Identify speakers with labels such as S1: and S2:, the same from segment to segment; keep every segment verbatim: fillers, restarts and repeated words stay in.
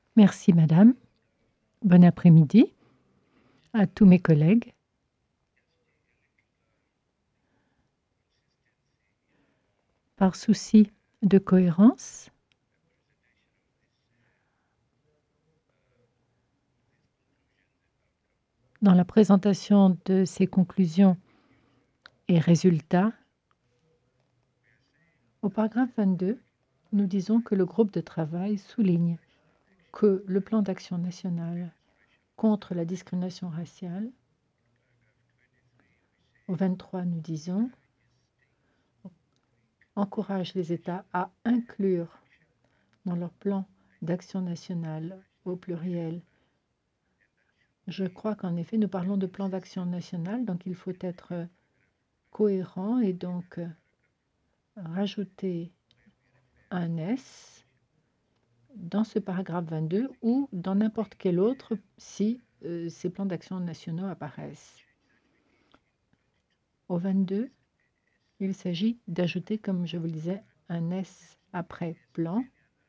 S1: Merci madame. Bon après-midi à tous mes collègues. Par souci de cohérence dans la présentation de ces conclusions et résultats, au paragraphe vingt-deux, nous disons que le groupe de travail souligne que le plan d'action national contre la discrimination raciale, au vingt-trois, nous disons, encourage les États à inclure dans leur plan d'action national, au pluriel. Je crois qu'en effet, nous parlons de plan d'action national, donc il faut être cohérent et donc euh, rajouter un S dans ce paragraphe vingt-deux ou dans n'importe quel autre si euh, ces plans d'action nationaux apparaissent. Au vingt-deux, il s'agit d'ajouter, comme je vous le disais, un S après plan.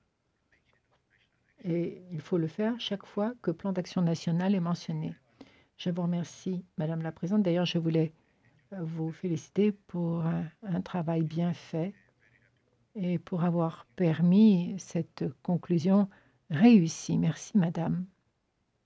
S1: Et il faut le faire chaque fois que plan d'action national est mentionné. Je vous remercie, Madame la Présidente. D'ailleurs, je voulais vous féliciter pour un, un travail bien fait et pour avoir permis cette conclusion réussie. Merci, Madame.